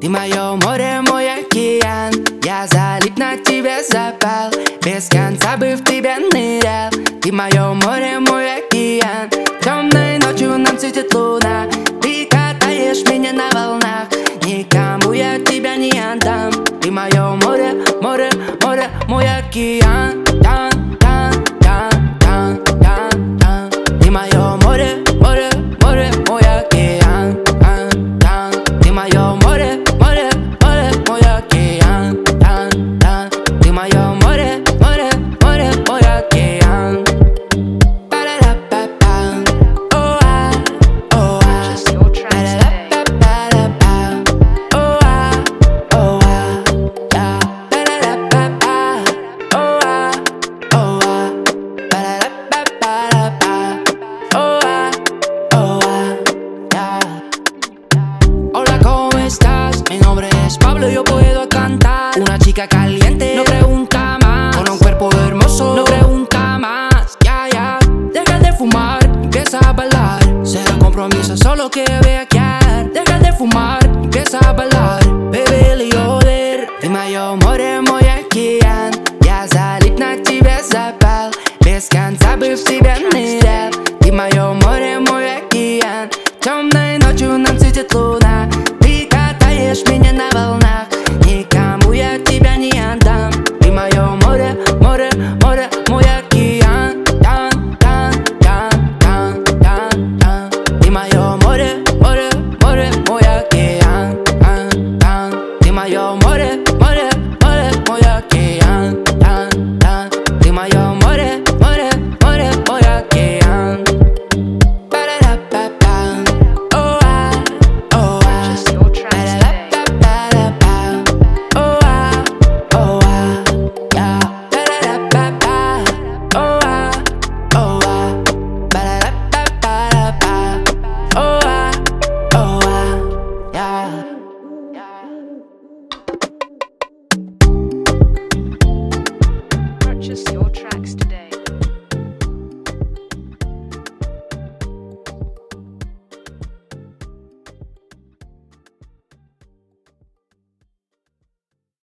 Ты мое море, мой океан. Я залип на тебе, запал. Без конца бы в тебя нырял. Ты мое море, мой океан. Темной ночью нам светит луна. Ты катаешь меня на волнах. Никому я тебя не отдам. Ты мое море, море, море, мой океан.